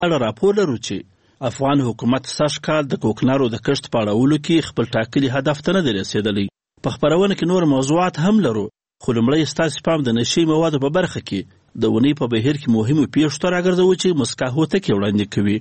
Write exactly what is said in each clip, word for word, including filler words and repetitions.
اړه راپور لرو چې افغان حکومت سږ کال د کوکنارو د کښت په اړولو کې خپل ټاکلي هدف ته نه دی رسېدلی. په خپرونه کې نور موضوعات هم لرو، خو لومړی ستاسې پام د نشي موادو په برخه کې د اونۍ په بهیر کې مهمو پیښو ته راګرځوو چې مسکا هوتکې وړاندې کوي.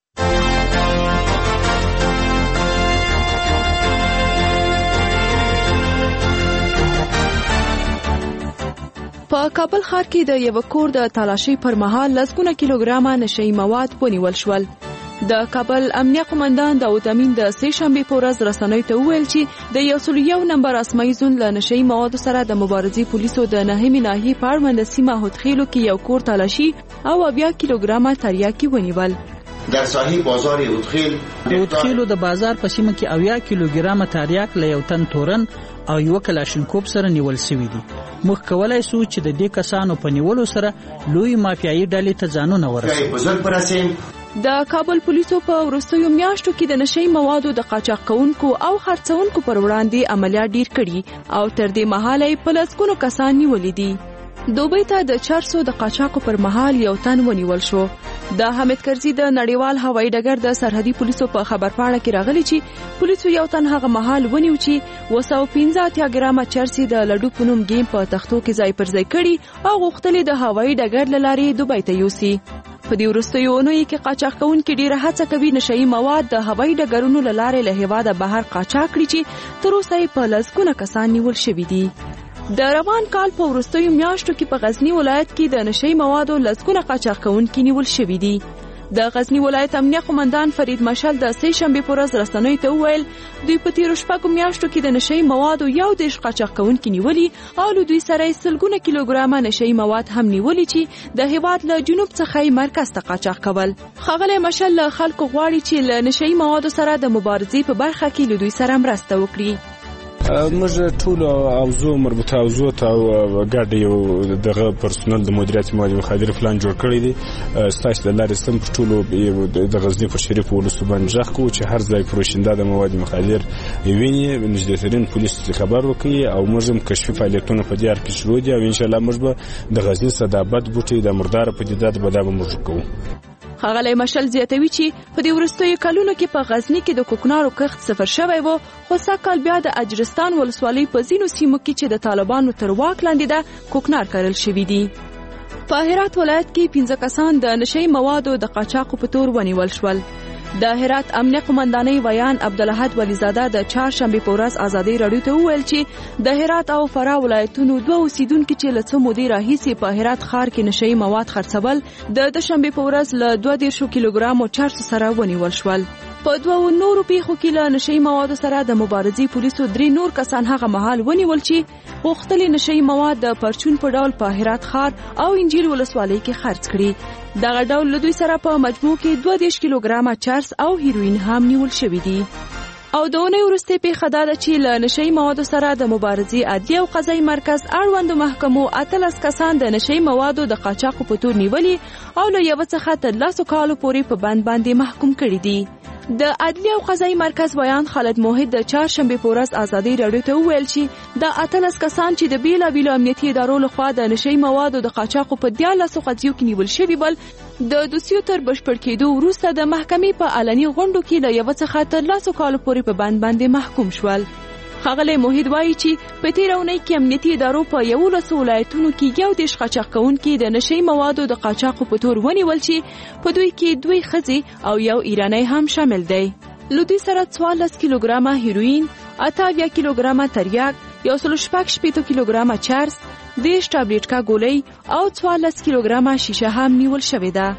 په کابل ښار کې د یو کور د تالاشۍ پر مهال لسګونه کیلوګرامه نشهیي مواد ونیول شول. د کابل امنیه قومندان داود امین د سې شنبې په ورځ رسنیو ته وویل چې د یو سل یو نمبر اسماعي زون له نشهیي موادو سره د مبارزې پولیسو د نهمې ناحیې په اړونده سیمه هودخیلو کې یو کور تالاشي او اویا کیلوګرامه تریاکي ونیول. در ساحه بازار هودخیل هودخیلو د بازار په سیمه کې اویا کیلوګرامه تریاک له یو تن تورن او یو کلاشینکوف سره نیول شوی دي. موږ کولای شو چې د دې کسانو په نیولو سره لوی مافیایي ډلې ته ځانونه ورسوو. د کابل پولیسو په وروستیو میاشتو کې د نشهیي موادو د قاچاق کوونکو او خرڅونکو پر وړاندې عملیات ډیر کړي او تر دې مهاله یې په لسګونو کسان نیولي دي. دوبۍ ته د چرسو د قاچاقو پر مهال یو تن ونیول شو. د حامد کرزي د نړیوال هوایي ډګر د سرحدي پولیسو په خبرپاڼه کې راغلي چې پولیسو یو تن هغه مهال ونیو چې اوه سوه پنځه اتیا ګرامه چرسي د لډو په نوم گیم په تختو کې ځای پر ځای کړي او غوښتلې د هوایي ډګر له لارې دوبۍ ته یوسي. په دې وروستیو اونیو کې قاچاق کوونکي ډیره هڅه کوي نشهیي مواد د هوایي ډګرونو له لارې له هیواده بهر قاچاق کړي چې تر اوسه یې په لسګونه کسان نیول شوي دي. د روان کال په وروستیو میاشتو کې په غزنی ولایت کې د نشهیي موادو لسګونه قاچاق کوونکي نیول شوي دي. د غزنی ولایت امنیه قومندان فرید مشل د سې شنبې په ورځ رسنیو ته وویل دوی په تیرو شپږو میاشتو کې د نشهیي موادو یو دېرش قاچاق کوونکي نیولي او له دوی سره یې سلګونه کیلوګرامه نشهیي مواد هم نیولي چې د هیواد له جنوب څخه یې مرکز ته قاچاق کول. ښاغلی مشل له خلکو غواړي چې له نشهیي موادو سره د مبارزې په برخه کې له دوی سره مرسته وکړي. موږ ټول اوضاع مربوطه اوضاع ته ګډ یو دغه پرسونل د مدیریت مواد مخدر پلان جوړ کړی دی. ستاسو د لارې سم په ټولو د غزنی په شریف ولسو باندې ځخ کو چې هر ځای فروشنده د مواد مخدر ویني نږدې ترين پولیس خبر وکړي او موږ هم کشفي فعالیتونه په دې اړه کې شروع دي او ان شاء الله موږ به د غزنی صدابت بوټي د مردار پدیدات به دا به موږ کوو. ښاغلی مشل زیاتوي چې په دې وروستیو کلونو کې په غزنی کې د کوکنارو کښت صفر شوی و، خو سږکال بیا د اجرستان ولسوالۍ په ځینو سیمو کې چې د طالبانو تر واک لاندې ده کوکنار کرل شوي دي. په هرات ولایت کې پنځه کسان د نشهیي موادو د قاچاقو په تور ونیول شول. د هرات امنیه قومندانۍ ویان عبدالاحد ولیزاده د چهارشنبې په ورځ ازادۍ راډیو ته وویل چې د هرات او فراه ولایتونو دوه اوسیدونکي چې له څو مودې راهیسې په هرات ښار کې نشهیي مواد خرڅول د دوشنبې په ورځ له دوه دېرشو کیلوګرامو چرسو سره ونیول شول. په دوه نورو پیښو کې له نشهیي موادو سره د مبارزې پولیسو درې نور کسان هغه مهال ونیول چې غوښتلې نشهیي مواد د پرچون په ډول په هرات ښار او انجیل ولسوالۍ کې خرڅ کړي. دغه ډول له دوی سره په مجموع کې دوه دېرش کیلوګرامه چرس او هیروین هم نیول شوي دي. او د اونۍ وروستۍ پیښه دا ده چې له نشهیي موادو سره د مبارزې عدلي او قضایي مرکز اړوندو محکمو اتلس کسان د نشهیي موادو د قاچاقو په تور نیولي او له یوه څخه تر لسو کالو پورې په بند باندې محکوم کړي دي. د عدلي او قضایي مرکز ویان خالد موحد د چهارشنبې په ورځ ازادۍ راډیو ته وویل چې د اتلس کسان چې د بیلابیلو امنیتي ادارو لخوا د نشهیي موادو د قاچاقو په دیارلسو قضیو کې نیول شوي ول د دوسیو تر بشپړ کېدو وروسته د محکمې په علني غونډو کې له یوه څخه تر لسو کالو پورې په بند باندې محکوم شول. ښاغلی موحد وایي چې په تېره اونۍ کې امنیتي ادارو په یولسو ولایتونو کې یو دېرش قاچاق کوونکي د نشهیي موادو د قاچاقو په تور ونیول چې په دوی کې دوی ښځې او یو ایرانی هم شامل دی. له دوی سره څوارلس کیلوګرامه هیروین، اته اویا کیلوګرامه تریاک، یو سل شپږ شپېته کیلوګرامه چرس، دېرش ټابلیټکا ګولۍ او څوارلس کیلوګرامه شیشه هم نیول شوې ده.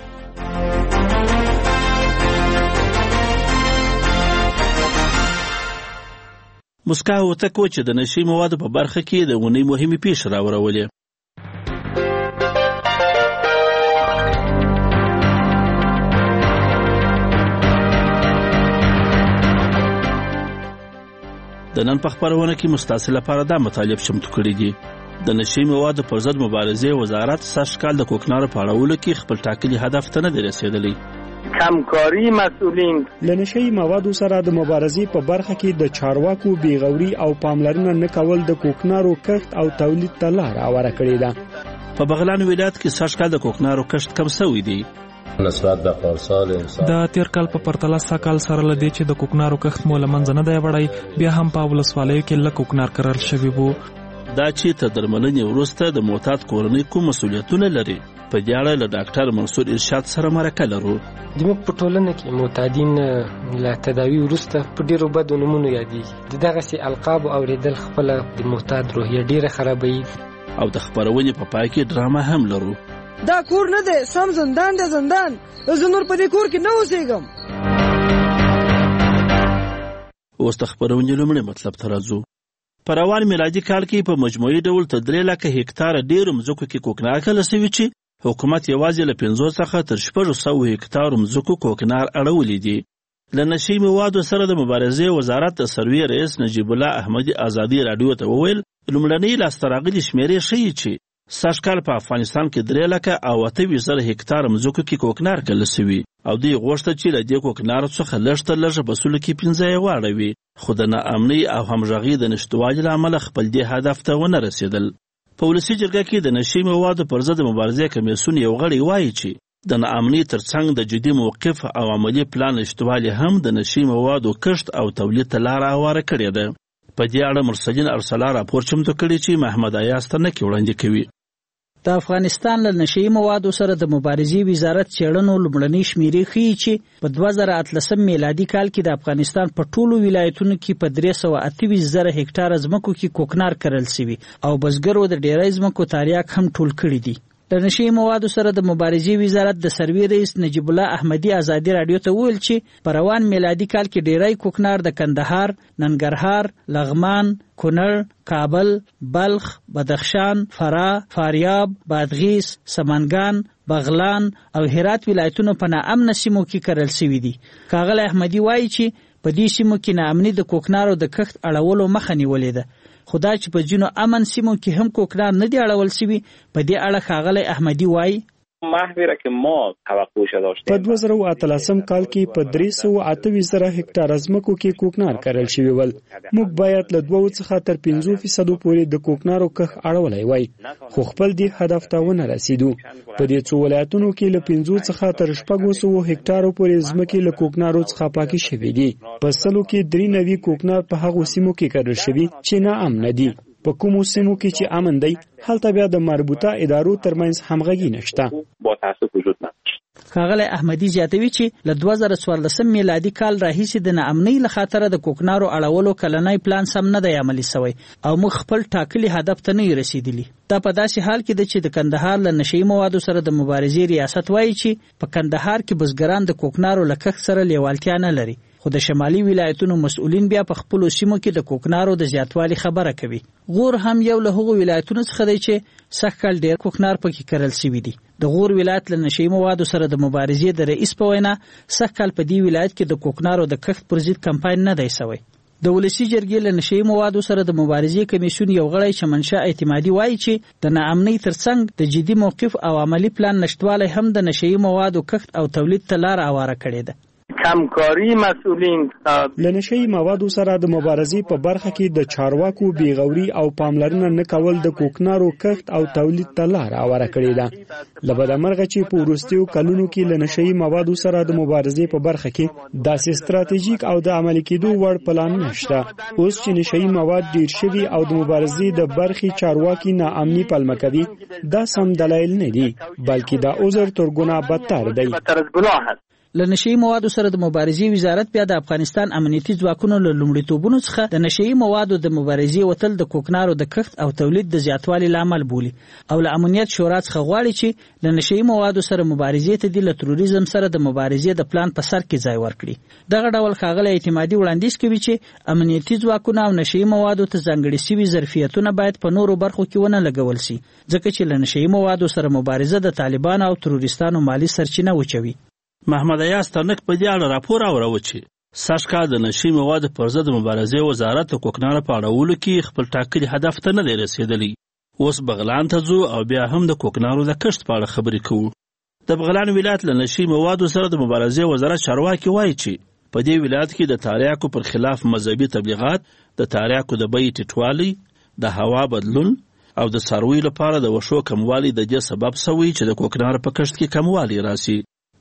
مسکا هوتک و چې د نشهیي موادو په برخه کې د اونۍ مهمې پیښې راورولې. د نن په خپرونه کې مستاسې لپاره دا مطالب چمتو کړي دي. د نشهیي موادو پر ضد مبارزې وزارت سږ کال د کوکنارو په اړولو کې خپل ټاکلي هدف ته نه دی رسېدلی. کمکاری مسئولین له نشهیي موادو سره د مبارزې په برخه کې د چارواکو بیغوري او پاملرنه نه کول د کوکنارو کښت او تولید ته لار هواره کړې ده. په بغلان ولایت کې سږ کال د کوکنارو کښت کم شوی دی. نسبت به پارسال د تیر کال په پرتله سږ کال سره له دې چې د کوکنارو کښت مو له منځه نه دی وړی، بیا هم په ولسوالیو کې لږ کوکنار کرل شوي وو. دا چې تر درملنې وروسته د معتاد کورنۍ کوم مسؤلیتونه لري، په دې اړه له ډاکټر منصور ارشاد سره مرکه لرو. زموږ په ټولنه کې معتادین له تداوي وروسته په ډېرو بدو نومونو یادېږي. د دغسې القابو اورېدل خپله د معتاد روحیه ډېره خرابوي. او د خپرونې په پای کې ډرامه هم لرو. دا کور نه دی، سم زندان دی زندان، زه نور په دې کور کې نه اوسېږم. اوس د خپرونې لومړی مطلب ته راځو. په روان میلادي کال کې په مجموعي ډول تر درې لکه هکتاره ډېرو مځکو کې کوکنار کله سوي چې حکومت یوازې له پنځو څخه تر شپږو سوو هکتارو مځکو کوکنار اړولي دي. له نشي موادو سره د مبارزې وزارت د سروې رئیس نجیب الله احمدي ازادي راډیو ته وویل لومړنۍ لاسته راغلي شمېرې ښیي چې سږ کال په افغانستان کې درې لکه او اته ویشت زره هکتاره مځکو کې کوکنار کله سوي، او دوی غوښتل چې له دې کوکنارو څخه لږ تر لږه په سلو کې پنځه یې واړوي، خو د ناامنۍ او همغږۍ د نشتوالي له امله خپل دې هدف ته ونه رسېدل. په ولسي جرګه کې د نشي موادو پر ضد د مبارزې کمیسیون یو غړی وایي چې د ناامنۍ ترڅنګ د جدي موقف او عملي پلان نشتوالي هم د نشي موادو کښت او تولید ته لاره هواره کړې ده. په دې اړه مرسلین ارسلا راپور چمتو کړی چې محمد ایاز تنکي وړاندې کوي. د افغانستان له نشي موادو سره د مبارزې وزارت څېړنو لومړنۍ شمیرې ښیي چې په دوه زره اتلسم میلادي کال کې د افغانستان په ټولو ولایتونو کې په درې سوه اته ویشت زره هکتاره ځمکو کې کوکنار کرل سوي او بزګرو د ډېری ځمکو تاریاک هم ټول کړي دي. د نشي موادو سره د مبارزې وزارت د سروې رئیس نجیب الله احمدي ازادي راډیو ته وویل چې په روان میلادي کال کې ډېری کوکنار د کندهار، ننګرهار، لغمان، کونړ، کابل، بلخ، بدخشان، فراه، فاریاب، بادغیس، سمنګان، بغلان او هرات ولایتونو په ناامنه سیمو کې کرل سوي دي. ښاغلی احمدي وایي چې په دې سیمو کې ناامني د کوکنارو د کښت اړولو مخه نیولې ده، خو دا چې په ځینو امن سیمو کې هم کوکنار نه دي اړول سوي. په دې اړه ښاغلی احمدي وایي محوره که ما توقعش داشتیم په دوه زره اتلسم کال کې په درې سوه اته ویشت زره هکتاره ځمکو کې کوکنار کرل شوي ول. موږ باید له دوه څخه تر پنځو فیصدو پورې د کوکنارو کښت اړولی وای، خو خپل دې هدف ته ونه رسیدو. په دې څو ولایتونو کې له پنځو څخه تر شپږو سوو هکتارو پورې ځمکې له کوکنارو څخه پاکې شوي دي. په سلو کې درې نوي کوکنار په هغو سیمو کې کرل شوي چې ناامنه دي. په کومو سیمو کې چې امن دی هلته بیا د مربوطه ادارو ترمنځ همغږي نشته. ښاغلی احمدي زیاتوي چې له دوه زره څوارلسم میلادي کال راهیسې د ناامنۍ له خاطره د کوکنارو اړولو کلنی پلان سم نه دی عملي سوی او موږ خپل ټاکلي هدف ته نه یو رسیدلي. دا په داسې حال کې ده چې د کندهار له نشي موادو سره د مبارزې ریاست وایي چې په کندهار کې بزګران د کوکنارو له کښت سره لیوالتیا نه لري، خو د شمالي ولایتونو مسؤلین بیا په خپلو سیمو کې د کوکنارو د زیاتوالي خبره کوي. غور هم یو له هغو ولایتونو څخه دی چې سږ کال ډېر کوکنار پکې کرل سوي دي. د غور ولایت له نشي موادو سره د مبارزې د رئیس په وینا سږ کال په دې ولایت کې د کوکنارو د کښت پر ضد کمپاین نه دی سوی. د ولسي جرګې له نشي موادو سره د مبارزې کمیسیون یو غړی چمنشاه اعتمادي وایي چې د ناامنۍ ترڅنګ د جدي موقف او عملی پلان نشتوالی هم د نشي موادو کښت او تولید ته لاره هواره کړې ده. کمکاری مسئولین له نشي موادو سره د مبارزې په برخه کې د چارواکو بیغوري او پاملرنه نه کول د کوکنارو کښت او تولید ته لاره هواره کړې ده. له بدمرغه چې په وروستیو کلونو کې له نشي موادو سره د مبارزې په برخه کې داسې ستراتیژیک او د عملي کېدو وړ پلان نشته. اوس چې نشي مواد ډیر شوي او د مبارزې د برخې چارواکي ناامني پلمه کوي، دا سم دلایل نه دي بلکې دا عذر تر ګناه بدتر دی. له نشي موادو سره د مبارزې وزارت بیا د افغانستان امنیتي ځواکونو له لومړیتوبونو څخه د نشي موادو د مبارزې وتل د کوکنارو د کښت او تولید د زیاتوالي لامل بولي او له امنیت شورا څخه غواړي چې له نشي موادو سره مبارزې ته د تروریزم سره د مبارزې د پلان په سر کې ځای ورکړي. دغه ډول ښاغلی اعتمادي وړاندیز کوي چې امنیتي ځواکونه او نشي موادو ته ځانګړي سوي ظرفیتونه باید په نورو برخو کې ونه لګول سي، ځکه چې له نشي موادو سره مبارزه د طالبانو او تروریستانو مالی سرچینه وچوي. محمد ایاز ترنک په دې اړه راپور اوروه چې سږ کال د نشي موادو پر ضد د مبارزې وزارت د کوکنارو په اړولو کې خپل ټاکلي هدف ته نه دی رسېدلی. اوس بغلان ته ځو او بیا هم د کوکنارو د کښت په اړه خبرې کوو. د بغلان ولایت له نشي موادو سره د مبارزې وزارت چارواکي وایي چې په دې ولایت کې د تاریاکو پر خلاف مذهبي تبلیغات، د تاریاکو د بیې ټیټوالی، د هوا بدلون او د څارویو لپاره د وښو کموالی د دې سبب سوی چې د کوکنارو په کښت کې کموالی راسي.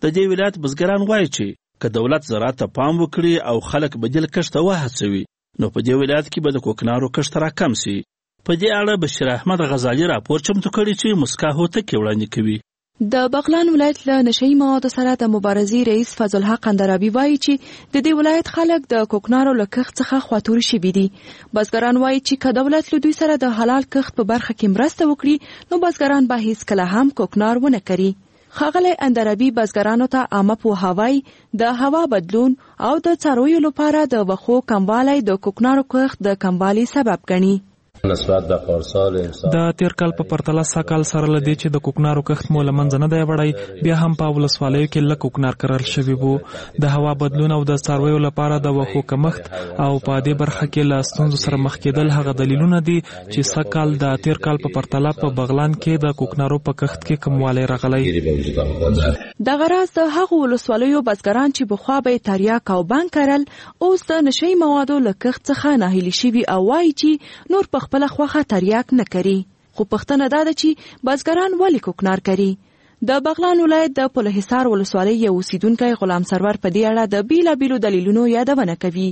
د دې ولایت بزګران وایي چې که دولت زراعت ته پام وکړي او خلک بدیل کښت ته وهڅوي نو په دې ولایت کې به د کوکنارو کښت راکم سي. په دې اړه بشیر احمد غزالي راپور چمتو کړی چې مسکا هوتک وړاندې کوي. د بغلان ولایت له نشئی موادو سره د مبارزې رئیس فضل الحق اندرابي وایي چې د دې ولایت خلک د کوکنارو له کښت څخه خواطوري شوي دي. بزګران وایي چې که دولت له دوی سره د حلال کښت په برخه کې مرسته وکړي نو بزګران به هیڅکله هم کوکنار ونه کري. ښاغلی اندرابي بزګرانو ته عامه پوهاوی د هوا بدلون او د څارویو لپاره د وښو کموالی د کوکنارو کښت د کموالي سبب ګڼي. د تیر کال په پرتله سږ سره له دې چې د کوکنارو کښت مو له منځه نه دی وړی بیا هم په ولسوالیو کې لږ کوکنار کرل شوي وو. د هوا بدلون او د څارویو لپاره د وښو کمښت او په دې برخه کې له ستونزو سره مخ کېدل هغه دلیلونه دي چې سږ کال د تیر کال په پرتله په بغلان کې د کوکنارو په کښت کې کموالی راغلی. دغه راز د هغو ولسوالیو بزګران چې پخوا به یې تریاک او بنګ کرل اوس د نشئی موادو له کښت څخه ناهیلي شوي او وایي چې نور په خپله خوښه تریاک نه کوي. خو پوښتنه دا ده چې بزګران ولې کوکنار کوي. د بغلان ولایت د پلحصار ولسوالۍ یو اوسیدونکی غلام سرور په دې اړه د بیلابیلو دلیلونو یادونه کوي.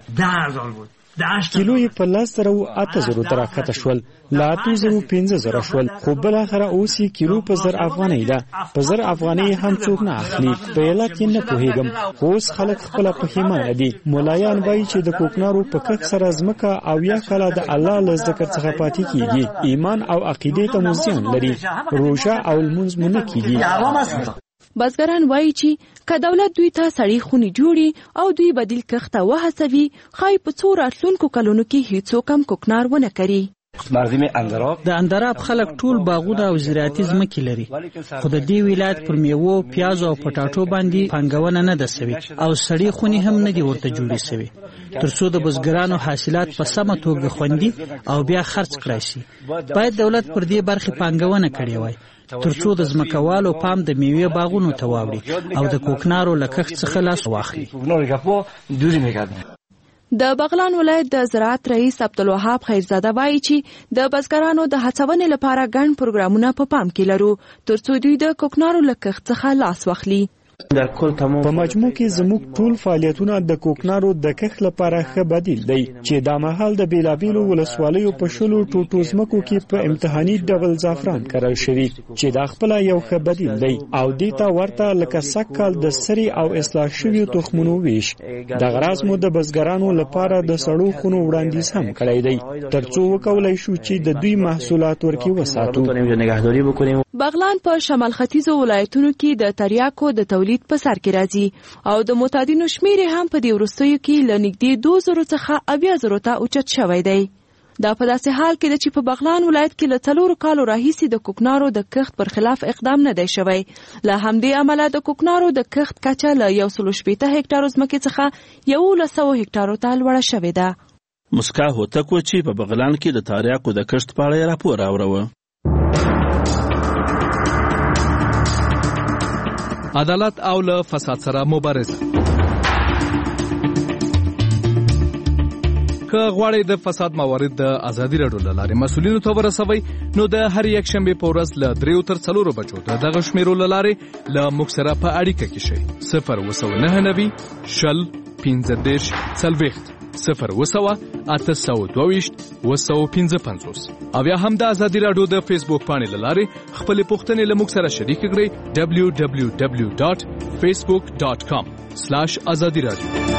کیلو یې په لس زره او اته زرو ته راکښته شول، له اتو زرو پنځه زره شول، خو بالاخره اوس یې کیلو په زر افغانۍ ده. په زر افغانۍ هم څوک نه اخلي. په علت یې نه پوهېږم، خو اوس خلک خپله پښیمانه دي. ملایان وایي چې د کوکنارو په کښت سره ځمکه اویا کاله د الله له ذکر څخه پاتې کېږي. ایمان او عقیدې ته مو زیان لري. روژه او لمونځ مو نه کېږي. بزګران وایي چې که دولت دوی ته سړې خونې جوړي او دوی بدیل کښت ته وهڅوي ښایي په څو راتلونکو کلونو کې هیڅوک هم کوکنار ونه کري. د اندراب خلک ټول باغونه او زراعتي ځمکې لري، خو د دې ولایت پر میوو، پیازو او پټاټو باندې پانګونه نه ده سوي او سړې خونې هم نه دي ورته جوړې سوي ترڅو د بزګرانو حاصلات په سمه توګه خوندي او بیا خرڅ کړای شي. باید دولت پر دې برخې پانګونه کړې وای ترڅو د ځمکوالو پام د میوې باغونو ته واوړي او د کوکنارو له کښت څخه لاس واخلي. د بغلان ولایت د زراعت رئیس عبدالوهاب خیرزاده وایي چې د بزګرانو د هڅونې لپاره ګڼ پروګرامونه په پام کې لرو ترڅو دوی د کوکنارو له کښت څخه لاس واخلي. په مجموع کې زموږ ټول فعالیتونه د کوکنارو د کښت لپاره ښه بدیل دی چې دا مهال د بیلابیلو ولسوالیو په شلو ټوټو ځمکو کې په امتحاني ډول زعفران کرل شوي چې دا خپله یو ښه بدیل دی او دې ته ورته لکه سږ کال د سرې او اصلاح شویو تخمونو ویش. دغه راز مو د بزګرانو لپاره د سړو خونو وړاندیز هم کړی دی ترڅو وکولای شو چې د دوی محصولات ورکې وساتو. بغلان په شمال ختیځو ولایتونو کې د تریاکو د تولید په سر کې راځي او د معتادینو شمیر هم په دې وروستیو کې له نږدې دوه زرو څخه اویا زرو ته اوچت شوی دی. دا په داسې حال کې ده چې په بغلان ولایت کې له څلورو کالو راهیسې د کوکنارو د کښت پر خلاف اقدام نه دی شوی. له همدې امله د کوکنارو د کښت کچه له یو سلو شپېته هکټارو ځمکې څخه یولس سوه هکټارو ته لوړه شوې ده. مسکا هوتک و چې په بغلان کې د تریاکو د کښت په اړه راپور راوړه. عدالت او له فساد سره مبارزه. که غواړئ د فساد موارد د ازادي راډیو له لارې مسؤلینو ته ورسوئ نو د هر یک شنبې په ورځ له دریو تر څلورو بجو د دغه شمیرو له لارې له موږ سره په اړیکه کې شئ. صفر اوه سوه نهه نوي شل پنځه دېرش څلوېښت صفر اوه سوه اته سوه دوه ویشت اوه سوه پنځه پنځوس او یا هم د ازادي راډیو د فیسبوک پاڼې له لارې خپلې پوښتنې له موږ سره شریکې کړئ. ډبلیو ډبلیو ډبلیو ډاټ فیسبوک ډاټ کام سلاش ازادي راډیو.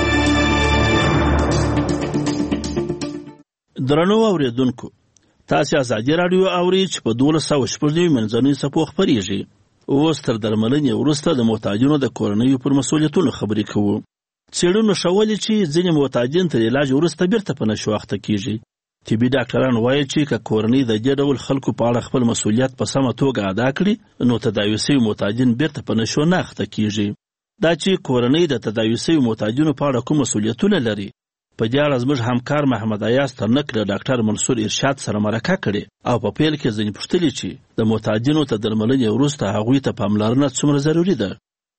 درنو اوریدونکو، تاسو ازادي راډیو اورئ چې په دولس سوه شپږ نوي منځنیو څپو خپرېږي. اوس تر درملنې وروسته د محتاجینو د کورنیو پر مسؤلیتونو خبرې کوو. څېړنو ښودلې چې ځینې محتاجین تر علاج وروسته بیرته په نشو اخته کېږي. طبي ډاکټران وایي چې که کورنۍ د دې ډول خلکو په اړه خپل مسؤلیت په سمه توګه ادا کړي نو تداوي شوي محتاجین بیرته په نشو نه اخته کېږي. دا چې کورنۍ د تداوي شوي محتاجینو په اړه کوم مسؤلیتونه لري، په دې اړه زموږ همکار محمد ایاز ترنک له ډاکټر منصور ارشاد سره مرکه کړې او په پیل کې ځینې پوښتلې چې د محتاجینو ته درملنې وروسته هغوی ته پاملرنه څومره ضروري ده.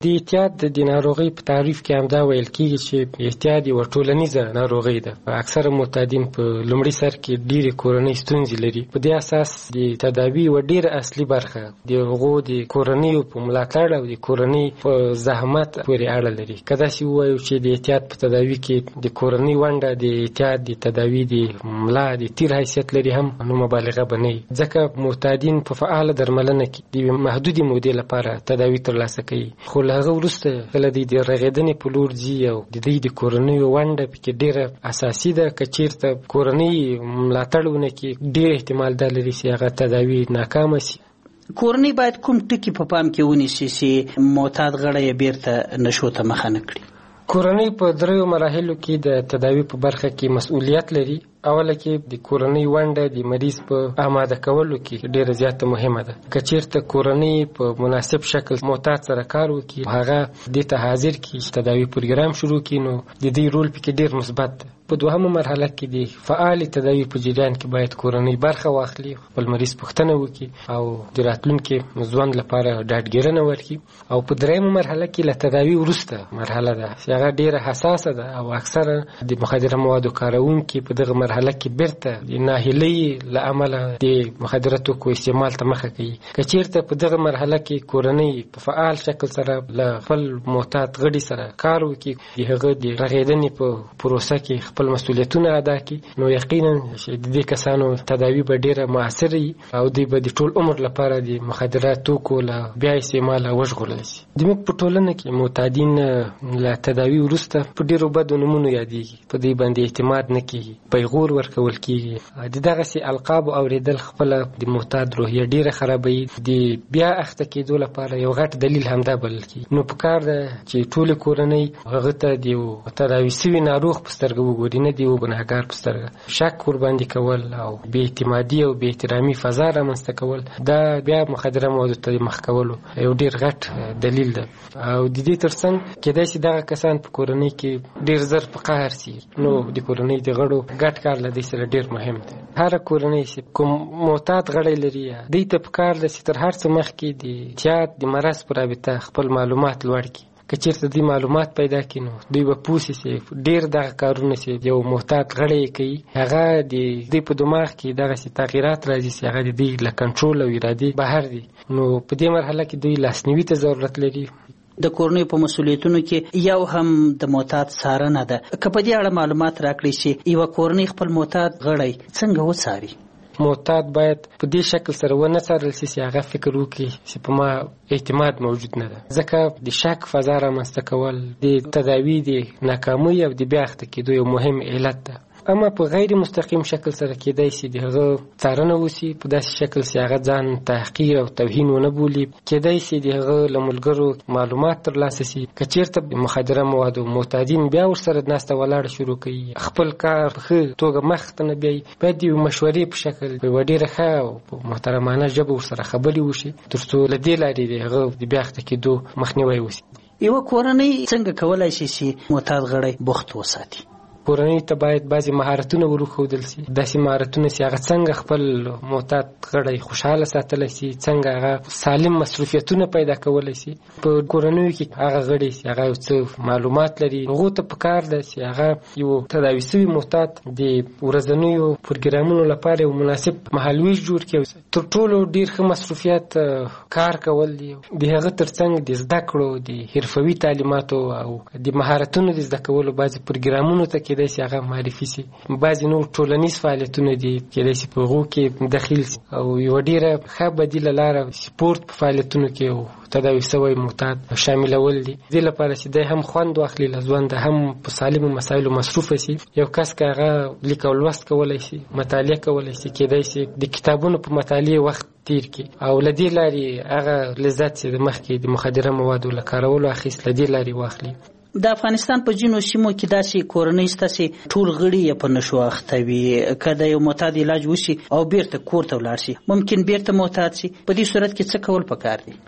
د اعتیاد د ناروغۍ په تعریف کې هم دا ویل کېږي چې اعتیاد یوه ټولنیزه ناروغي ده. اکثره معتادین په لومړي سر کې ډېرې کورنۍ ستونزې لري. په دې اساس د تداوي یوه ډېره اصلي برخه د هغو د کورنیو په ملاتړ او د کورنۍ په زحمت پورې اړه لري. که داسې ووایو چې د اعتیاد په تداوي کې د کورنۍ ونډه د اعتیاد د تداوي د ملا د تیر حیثیت لري هم نو مبالغه به نه وي، ځکه معتادین په فعاله درملنه کې د محدودې مودې لپاره تداوي ترلاسه کوي. خو له هغه وروسته کله دوی د رغېدنې په لور ځي او د دوی د کورنیو ونډه پکې ډېره اساسي ده. که چېرته کورنۍ ملاتړ ونه کړي ډېر احتمال دا لري چې هغه تداوي ناکامه سي. کورنۍ باید کوم ټکي په پام کې ونیسي چې معتاد غړی یې بیرته نشو ته مخه نه کړي؟ کورنۍ په دریو مراحلو کې د تداوي په برخه کې مسؤلیت لري. اوله کې د کورنۍ ونډه د مریض په آماده کولو کې ډېره زیاته مهمه ده. که چېرته کورنۍ په مناسب شکل معتاد سره کار وکړي، هغه دې ته حاضر کړي چې تداوي پروګرام شروع کړي، نو د دې رول پکې ډېر مثبت ده. په دوهمه مرحله کې د فعال تداوي په جریان کې باید کورنۍ برخه واخلي، خپل مریض پوښتنه وکړي او د راتلونکي ژوند لپاره ډاډګیرنه ورکړي. او په دریمه مرحله کې له تداوي وروسته مرحله ده چې هغه ډېره حساسه ده او اکثره د مخدره موادو کاروونکي په دغه مرحله کې بیرته د ناهیلۍ له امله د مخدره توکو استعمال ته مخه کوي. که چېرته په دغه مرحله کې کورنۍ په فعال شکل سره له خپل معتاد غړي سره کار وکړي، د هغه د رغېدنې په پروسه کې خپل مسؤلیتونه ادا کړي، نو یقینا چې د دې کسانو تداوي به ډېره مؤثره وي او دوی به د ټول عمر لپاره د مخدره توکو له بیا استعماله وژغورلی شي. زموږ په ټولنه کې معتادین له تداوي وروسته په ډېرو بدو نومونو یادېږي، په دوی باندې اعتماد نه کېږي، پیغور ورکول کېږي. د دغسې القابو اورېدل خپله د معتاد روحیه ډېره خرابوي. د بیا اخته کېدو لپاره یو غټ دلیل همدا بلل کېږي. نو پکار ده چې ټولې کورنۍ هغه ته د یو تداوي سوي ناروغ په سترګه وګوري، نه د یو ګنهګار په سترګه. شک ورباندې کول او بې اعتمادي او بې احترامي فضا رامنځته کول، دا بیا مخدره موادو ته مخ کولو یو ډېر غټ دلیل ده. او د دې ترڅنګ کېدای شي دغه کسان په کورنۍ کې ډېر زر په قهر سي، نو د کورنۍ د غړو ګډ کار له دې سره ډېر مهم دی. هره کورنۍ چې کوم معتاد غړی لري، دوی ته پکار ده چې تر هر څه مخکې د اعتیاد د مرض په رابطه خپل معلومات لوړ کړي. که چېرته دوی معلومات پیدا کړي، نو دوی به پوه شي چې ډېر دغه کارونه چې یو معتاد غړی یې کوي، هغه د دوی په دماغ کې دغسې تغیرات راځي چې هغه د دوی له کنټرول او ارادې بهر دي. نو په دې مرحله کې دوی لاسنیوي ته ضرورت لري. د کورنۍ په مسؤلیتونو کې یو هم د معتاد څارنه ده. که په دې اړه معلومات راکړئ چې یوه کورنۍ خپل معتاد غړی څنګه وڅاري؟ معتاد باید په دې شکل سره ونه څارل شي چې هغه فکر وکړي چې په ما اعتماد موجود نه ده، ځکه د شک فضا رامنځته کول د تداوي د ناکامۍ او د بیا اخته کېدو یو مهم علت ده. اما په غیر مستقیم شکل سره کېدای شي د هغه څارنه وشي په داسې شکل چې هغه ځان تحقیر او توهین ونه بولي. کېدای شي د هغه له ملګرو معلومات ترلاسه شي. که چېرته مخدره موادو معتادین بیا ورسره ناسته ولاړه شروع کوي، خپل کار په ښه توګه مخته نه بیایي، باید د یوې مشورې په شکل په یوه ډېره ښه او په محترمانه ژبه ورسره خبرې وشي، تر څو له دې لارې د هغه د بیا اخته کېدو مخنیوی وشي. یوه کورنۍ څنګه کولی شي چې معتاد غړی بوخت وساتي؟ کورنۍ ته باید بعضې مهارتونه ورښودل شي، داسې مهارتونه چې هغه څنګه خپل معتاد غړی خوشحاله ساتلی شي، څنګه هغه سالم مصروفیتونه پیدا کولی شي. په کورنیو کې هغه غړي چې هغه یو څه معلومات لري، هغو ته پکار ده چې هغه یو تداوي سوي معتاد د ورځنیو پروګرامونو لپاره یو مناسب مهالویش جوړ کړي. تر ټولو ډېر ښه مصروفیت کار کول دي. د هغه ترڅنګ د زده کړو د حرفوي تعلیماتو او د مهارتونو د زده کولو بعضې پروګرامونو ته کېدای شي هغه معرفي شي. بعضې نور ټولنیز فعالیتونه دي کېدای شي په هغو کې دخیل شي. او یوه ډېره ښه بدیله لاره سپورت په فعالیتونو کې او تداوي سوی معتاد شاملول دي، دې لپاره چې دی هم خوند واخلي له ژونده، هم په سالمو مسایلو مصروفه شي. یو کس که هغه لیک او لوست کولی شي، مطالعه کولی شي، کېدای شي د کتابونو په مطالعې وخت تیر کړي او له دې لارې هغه لذت چې د مخکې د مخدره موادو له کارولو اخیست له دې لارې واخلي. د افغانستان په ځینو سیمو کې داسې کورنۍ شته چې ټول غړي یې په نشو اخته وي. که د یو معتاد علاج وشي او بیرته کور ته ولاړ شي، ممکن بیرته معتاد شي. په دې صورت کې څه کول پکار دي؟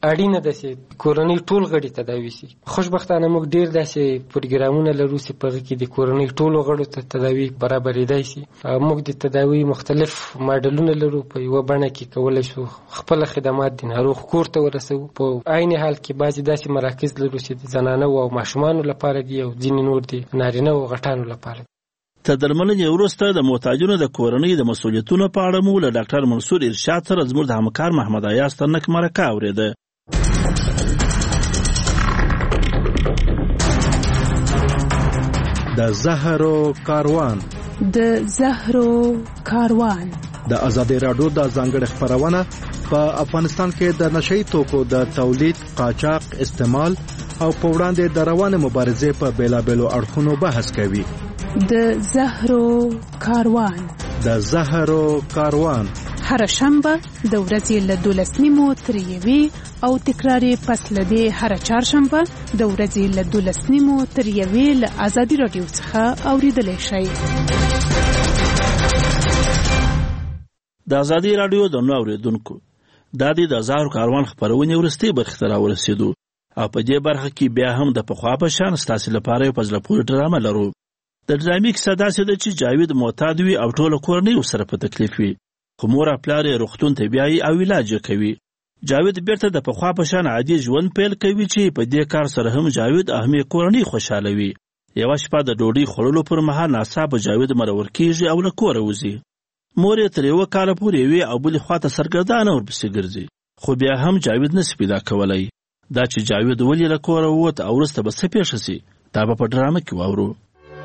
اړینه ده چې کورنۍ ټول غړي تداوي شي. خوشبختانه موږ ډیر داسې پروګرامونه لرو چې په کې د کورنۍ ټولو غړو ته تداوي برابرېدای شي. موږ د تداوي مختلف ماډلونه لرو، په یوه بڼه کې کولی شو خپل خدمات د ناروغ کور ته ورسوو. په عین حال کې بعضې داسې مراکز لرو چې د زنانه او ماشومانو لپاره دي او ځینې نور د نارینه او غټانو لپاره. تر درملنې وروسته د محتاجونو د کورنۍ د مسؤلیتونو په اړه مو له ډاکټر منصور ارشاد سره زموږ د همکار محمد ایاز ترنک مرکه اورېده. د زهرو کاروان د زهرو کاروان د ازادي راډیو د ځانګړي خبرونه په افغانستان کې د نشئی توکو د تولید، قاچاق، استعمال او په وړاندې د روانه مبارزې په بیلابېلو اړخونو بحث کوي. د زهرو کاروان د زهرو کاروان هر شنبه د ورځې له دولس نیمو تر یوې او تکراري پس له دې هر چهارشنبه د ورځې له دولس نیمو تر یوې له ازادي راډیو څخه اوریدلی شئ. د ازادي راډیو د نو اوریدونکو دا د زهرو کاروان خبرونې ورستۍ برخې ته راورسېدو او په دې برخه کې بیا هم د پخوا په شان ستاسې لپاره یو په زړه پورې ډرامه لرو. د ډرامې کیسه داسې ده چې جاوید معتاد وي او ټوله کورنۍ ورسره په تکلیف وي، خو مور او پلار یې روغتون ته بیایي او علاج یې کوي. جاوید بیرته د پخوا په شان عادي ژوند پیل کوي چې په دې کار سره هم جاوید او هم یې کورنۍ خوشحاله وي. یوه شپه د ډوډۍ خوړلو پر مهال ناڅاپه جاوید مرور کېږي او له کوره وځي. مور یې تر یوه کاله پورې وي او بلې خواته سرګردانه ورپسې ګرځي، خو بیا هم جاوید نسي پیدا کولی. دا چې جاوید ولې له کوره ووت او وروسته به څه پېښه سي دا به په ډرامه کې واورو.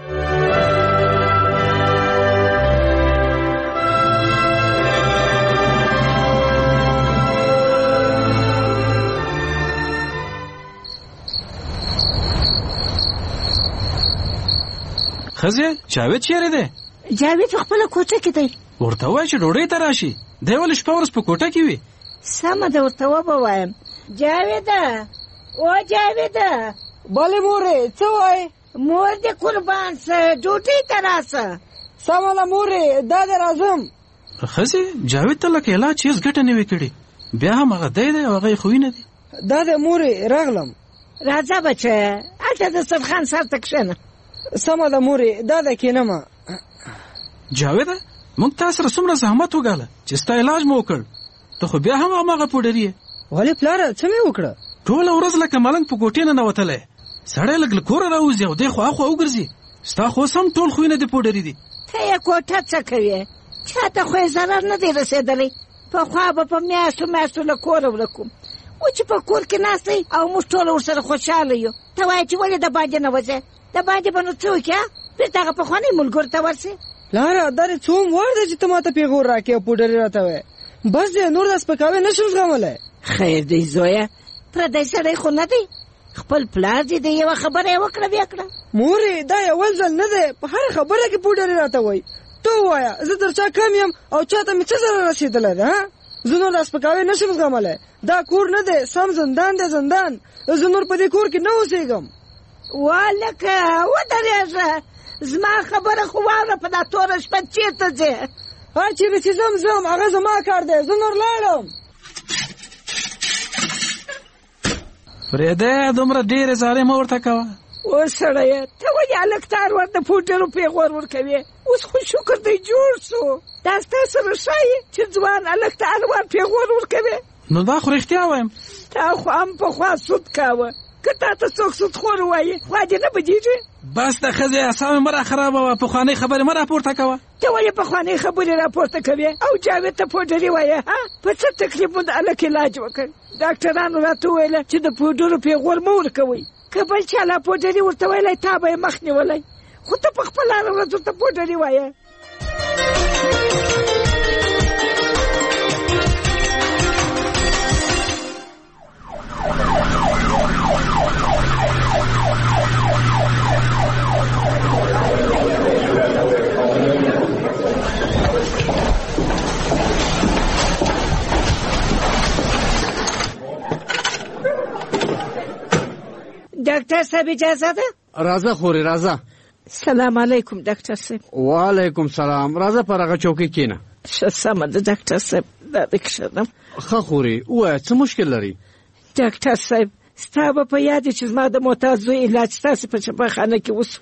خزه جاوید چیرې دی؟ جاوید په خپله کوټه کې دی. ورته وایه چې ډوډۍ ته راشي. دی ولې شپه ورځ په کوټه کې وي؟ سمه ده ورته وبوایم. جاویده او جاویده. بلې مورې څه وایې؟ مور دې قربان سه ډوډۍ ته راسه. سمه ده مورې دا دې راځم. خزه جاوید ته لکه علاج هېڅ ګټه نه وي کړې، بیا هم هغه دی دی او هغه یې خوی نه دي. دا دې مورې راغلم. راځه بچیه هلته د سرخان سر ته کښېنه. سمه ده مورې دا ده کېنمه. جاویده موږ تا سره څومره زحمت وګاله چې ستا علاج مو وکړ، ته خو بیا هم هماغه پوډري یې. ولې پلاره څه مې وکړه؟ ټوله ورځ لکه ملنګ په کوټې نه ننوتلی، سړی لږ له کوره راوځي او دی خواخوا وګرځي. ستا خو اوس هم ټول خویونه دې پوډري دي. ته یې کوټه څه کوې؟ چاته خو یې ضرر نه دی رسېدلی. پخوا به په میاشتو میاشتو له کوره ورک وم، و چې په کور کې ناست دی او موږ ټوله ورسره خوشحاله یو. ته وایې چې ولې د باندې نه وځې؟ د باندې به نو څه وکړې؟ بېرته هغه پخواني ملګرو ته ورسې. پلاره دا دې څوم وار دی چې ته ماته پیغور راکړې او پوډري راته وایې؟ بس دی نور دا سپکاوی نه شم زغملی. خیر دی زویه پردی سړی خو نه دی، خپل پلار دې دی یوه خبره یې وکړه بیا کړه. مورې دا یول ځل نه دی، په هره خبره کې پوډري راته وایي. ته ووایه زه تر چا کم یم او چاته مې څه ضرر رسېدلی دی؟ ها زه نور دا سپکاوی نه شم زغملی. دا کور نه دی، سم زندان دی زندان. زه نور په دې کور کې نه اوسېږم. والکه ودرېږه، زما خبره خو واوره، په دا توره شپه چېرته ځې؟ هر چېرې چې ځم ځم هغه زما کار دی، زه نور لاړم. فرېده دومره ډېرې زارۍ مه ورته کوه. اوس سړیه ته ولې هلک ته هر وخت د پوډرو پیغور ورکوې؟ اوس خو شکر دی جوړ سو. دا ستا سره ښایي چې ځوان هلک ته هر وخت پیغور ورکوې؟ نو دا خو رښتیا وایم. تا خو هم پخوا سود کاوه، که تا ته څوک سودخور ووایي خوا دې نه بدېږي؟ بس د ښځې اعصاب مه راخرابوه، پخوانۍ خبرې مه راپورته کوه. ته ولې پخوانۍ خبرې راپورته کوې او جاوید ته پوډري وایې؟ ها په څه تکلیف مو د هلک علاج وکړ؟ ډاکټرانو راته وویله چې د پوډرو پیغور مه ورکوئ، که بل چا لا پوډري ورته ویلی تا به یې مخ نیولی، خو ته په خپله هره ورځ ورته پوډري وایې. ډاکټر صاحب اجازه ده؟ راځه خورې راځه. سلام علیکم ډاکټر صاحب. وعلیکم سلام. راځه پر هغه چوکۍ کښېنه. ښه سمه ده ډاکټر صاحب دا دې کښېنم. ښه خورې ووایه څه مشکل لري؟ ډاکټر صاحب ستا به په یاد چې زما د معتاد زوی علاج ستاسې په شفاخانه کې وسو.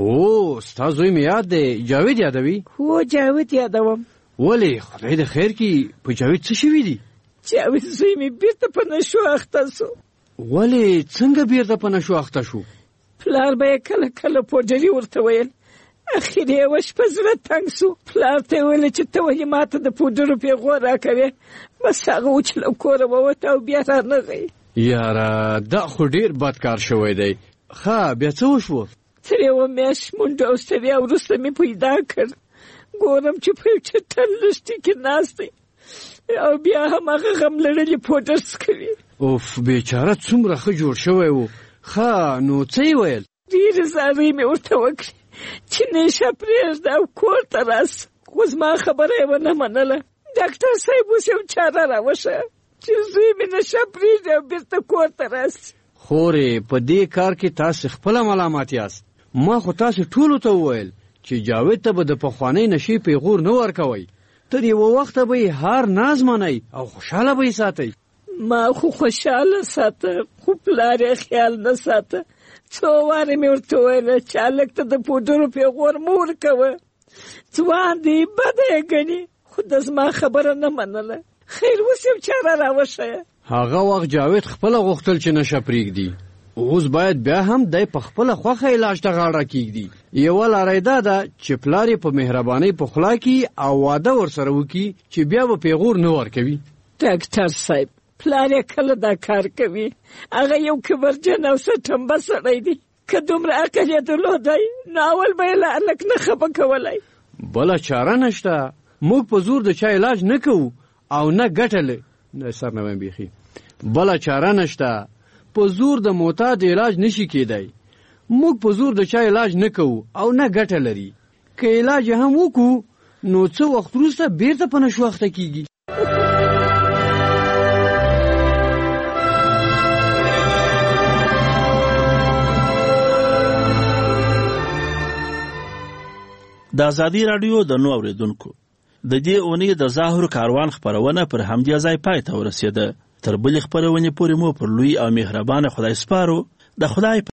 او ستا زوی مې یاد دی، جاوید یادوي؟ هو جاوید یادوم. ولې خدای د خیر کې په جاوید څه شوي دي؟ جاوید زوی مې بیرته په نشو اخته سو. ولې څنګه بیرته په نشو اخته شو؟ پلار به یې کله کله پوډري ورته ویل، اخر یې وش په زړه تنګ سو. پلار ته یې ویل چې ته ولې ماته د پوډرو پیغور راکوې. بس هغه و چې له کوره ووته او بیا رانغی. یاره دا خو ډېر بد کار شوی دی. ښه بیا څه وشوه؟ تر یوه میاشت منډه او ستړیا وروسته مې پیدا کړ. ګورم چې په یو چټل لښتي کې ناست دی او بیا هم هغه غم لړلي پوډر څکوي. اوف بیچاره څومره ښه جوړ شوی و. ښه نو څه یې ویل؟ ډېرې زارۍ مې ورته وکړې چې نشه پرېږده او کور ته راسه، خو زما خبره یې ونه منله. ډاکټر صاحب اوس یو چاره راوښیه چې زوی مې نشه پرېږدي او بېرته کور ته راسي. خورې په دې کار کې تاسې خپله ملامت یاست. ما خو تاسې ټولو ته وویل چې جاوید ته به د پخوانۍ نشې پیغور نه ورکوئ. تر یوه وخته به یې هر ناز منئ او خوشحاله به یې ساتئ. ما خو خوشحاله ساته، خو پلار یې خیال نه ساته. څو وارې مې ورته وویله چې هلک ته د پوډرو پیغور مه ورکوه، ځوان دی بده یې ګڼي، خو د زما خبره نه منله. خیر اوس یو چاره راوښیه. هغه وخت جاوید خپله غوښتل چې نشه پرېږدي، اوس باید بیا هم دی په خپله خوښه علاج ته غاړه کېږدي. یوه لاره یې دا ده چې پلار یې په مهربانۍ په خوله کړي او واده ورسره وکړي چې بیا به پیغور نه ورکوي. ډاکټر صاحب پلار یې کله دا کار کوي؟ هغه یو کبرجن او سټمبه سړی دی. که دومره عقل یې درلودی نو اول به یې له هلک نه خفه کولی. بله چاره نشته. موږ په زور د چا علاج نه کوو او نه ګټه نه سر نه وایم بیخي. بله چاره نشته. په زور د معتاد علاج نشي کېدی. موږ په زور د چا علاج نه کوو او نه ګټه لري. که علاج هم وکړو نو څه وخت وروسته بیرته په نشو اخته کېږي. د ازادي راډیو د نو اوریدونکو د دې اونۍ د ظاهر کاروان خپرونه پر همدې ځای پای ته ورسېده. تر بلې خپرونې پورې مو پر لوی او مهربانه خدای سپارو. د خدای